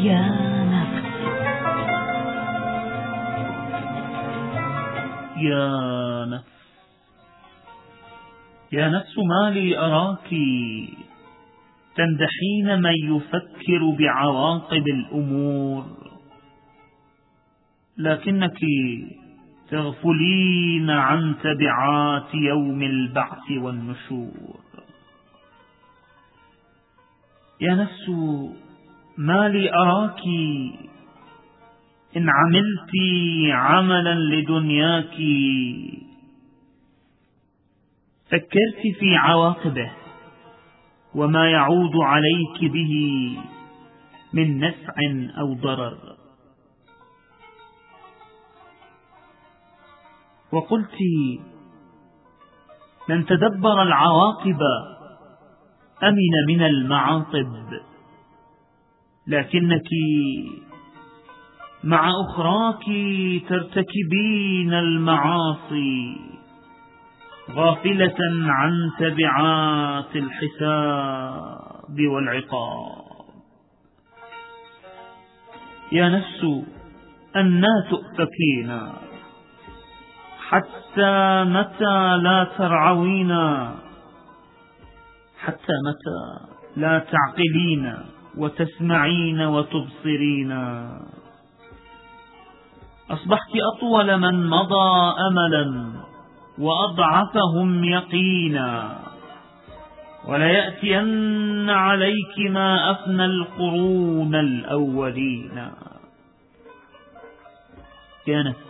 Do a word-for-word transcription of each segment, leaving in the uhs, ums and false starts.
يا نفس يا نفس يا نفس ما لي أراك تمدحين من يفكر بعواقب الأمور، لكنك تغفلين عن تبعات يوم البعث والنشور. يا نفس ما لي أراك إن عملت عملا لدنياك فكرت في عواقبه وما يعود عليك به من نفع أو ضرر، وقلت من تدبر العواقب أمن من المعاقب، لكنك مع أخراك ترتكبين المعاصي غافلة عن تبعات الحساب والعقاب. يا نفس أنى تؤفكين؟ حتى متى لا ترعوين؟ حتى متى لا تعقلين وتسمعين وتبصرين؟ أصبحت أطول من مضى أملا وأضعفهم يقينا، وليأتين عليك ما أفنى القرون الأولين. يا نفس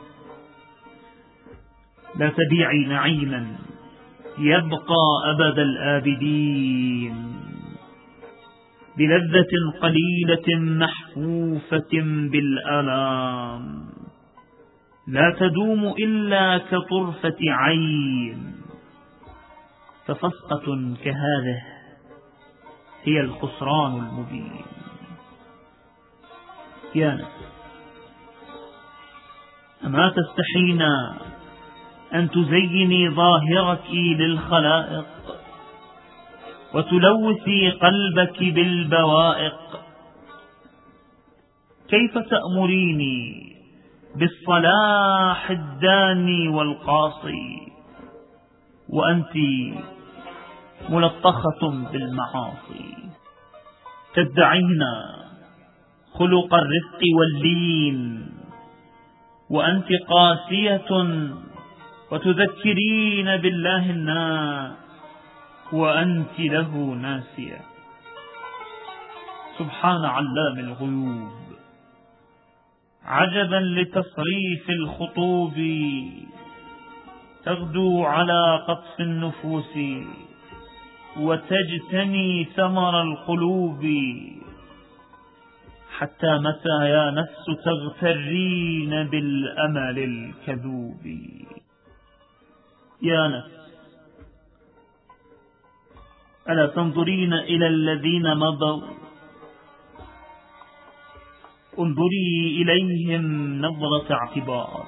لا تبيعي نعيما يبقى أبد الآبدين بلذة قليلة محفوفة بالآلام لا تدوم إلا كطرفة عين، فصفقة كهذه هي الخسران المبين. يا نفس أما تستحين أن تزيني ظاهرك للخلائق وتلوثي قلبك بالبوائق؟ كيف تأمريني بالصلاح الداني والقاصي وأنت ملطخة بالمعاصي؟ تدعين خلق الرفق واللين وأنت قاسية، وتذكرين بالله الناس وأنت له ناسية. سبحان علام الغيوب، عجبا لتصريف الخطوب، تغدو على قطف النفوس وتجتني ثمر القلوب. حتى متى يا نفس تغترين بالأمل الكذوب؟ يا نفس ألا تنظرين إلى الذين مضوا؟ انظري إليهم نظرة اعتبار،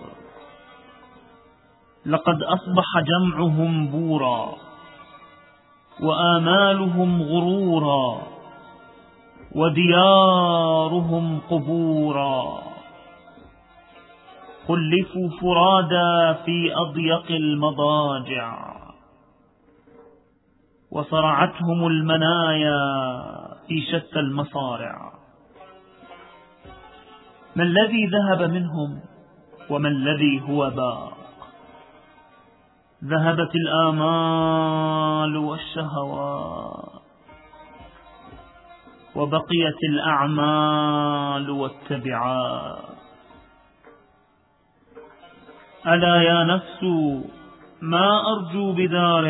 لقد أصبح جمعهم بورا وآمالهم غرورا وديارهم قبورا. خلفوا فرادا في أضيق المضاجع، وصرعتهم المنايا في شتى المصارع. ما الذي ذهب منهم وما الذي هو باق؟ ذهبت الآمال والشهوات وبقيت الأعمال والتبعات. ألا يا نفس ما أرجو بدار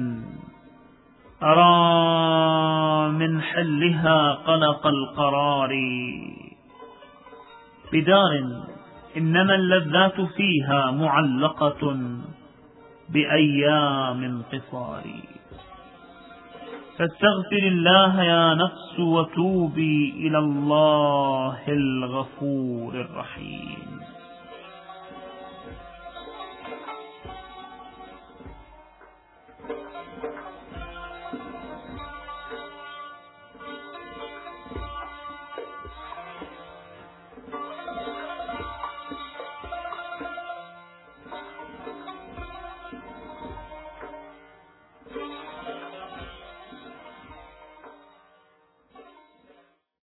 أرى من حلها قلق القرار، بدار إنما اللذات فيها معلقة بأيام قصار. فاستغفر الله يا نفس وتوبي إلى الله الغفور الرحيم.